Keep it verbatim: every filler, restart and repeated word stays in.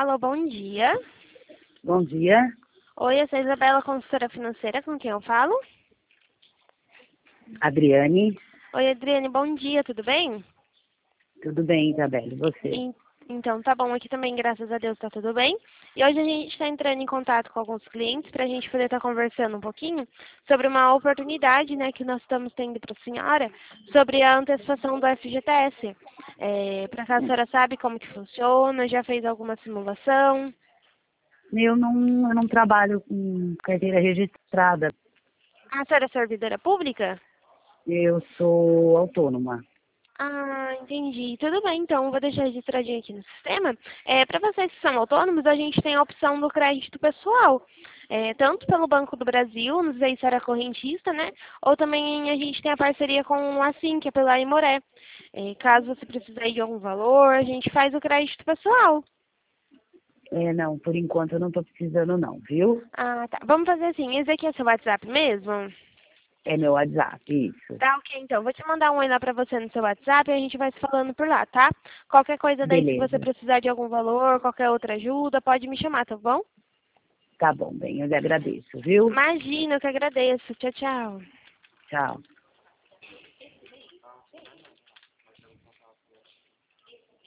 Alô, bom dia. Bom dia, Oi, eu sou a Isabela, consultora financeira, com quem eu falo? Adriane. Oi, Adriane, bom dia, tudo bem? Tudo bem, Isabela? E você? En- Então, tá bom, aqui também, graças a Deus, tá tudo bem. E hoje a gente está entrando em contato com alguns clientes para a gente poder estar conversando um pouquinho sobre uma oportunidade, né, que nós estamos tendo para a senhora, sobre a antecipação do F G T S. É, para cá a senhora sabe como que funciona, já fez alguma simulação? Eu não, eu não trabalho com carteira registrada. A senhora é servidora pública? Eu sou autônoma. Ah, entendi. Tudo bem, então, vou deixar registradinho aqui no sistema. É, para vocês que são autônomos, a gente tem a opção do crédito pessoal. É, tanto pelo Banco do Brasil, não sei se era correntista, né? Ou também a gente tem a parceria com a Sim, que é pela Imoré. É, caso você precisar de algum valor, a gente faz o crédito pessoal. É, não, por enquanto eu não estou precisando não, viu? Ah, tá. Vamos fazer assim, esse aqui é seu WhatsApp mesmo? É meu WhatsApp, isso. Tá, ok, então. Vou te mandar um oi lá pra você no seu WhatsApp e a gente vai se falando por lá, tá? Qualquer coisa daí, se você Beleza. precisar de algum valor, qualquer outra ajuda, pode me chamar, tá bom? Tá bom, bem, eu lhe agradeço, viu? Imagina, eu que agradeço. Tchau, tchau. Tchau.